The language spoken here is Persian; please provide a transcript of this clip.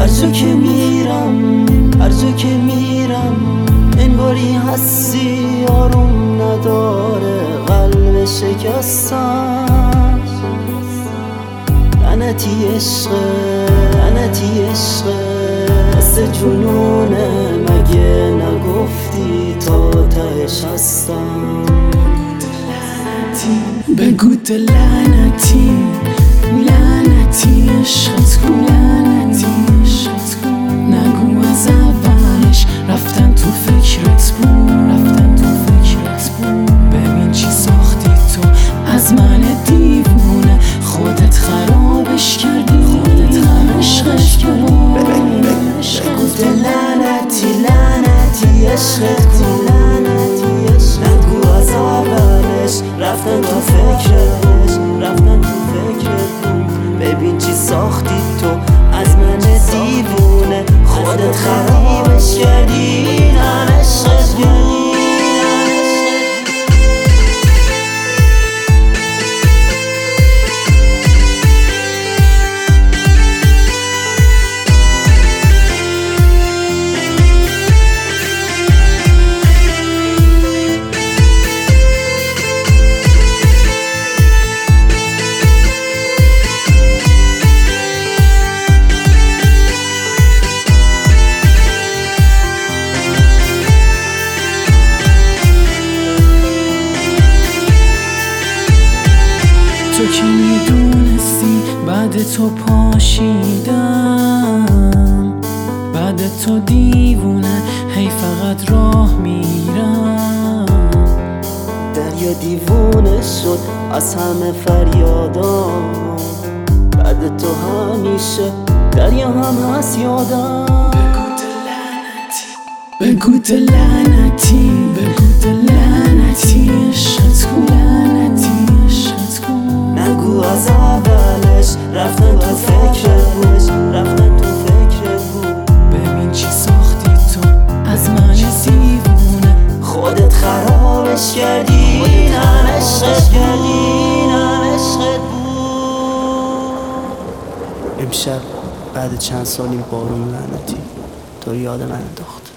جا که میرم هر جا که میرم انگاری هستی آروم نداره قلب شکستم لعنتی عشقه مثل جنونه مگه نگفتی تا تهش هستم بگو تو لعنتی عشقت کو نگو از اولش رفتن تو فکرت بود ببین چی ساختی تو از من دیوونه خودت خرابش کردی عشقت کو بگو تو لعنتی عشقت کو نگو از اولش رفتن تو فکرت بود ببین چی ساختی تو از من دیوونه خودت خرابش کردی عشقت کو تو که میدونستی بعد تو پاشیدم بعد تو دیوونه هی فقط راه میرم دریا دیوونه شد از همه فریادام بعد تو همیشه دریا هم هست یادم بگو تو لعنتی عشقت کو نگو از اولش رفتن تو فکرت بود ببین چی ساختی تو از من دیوونه خودت خرابش کردی عشقت بود امشب بعد چند سال این بارون لعنتی تو رو یاد من انداخت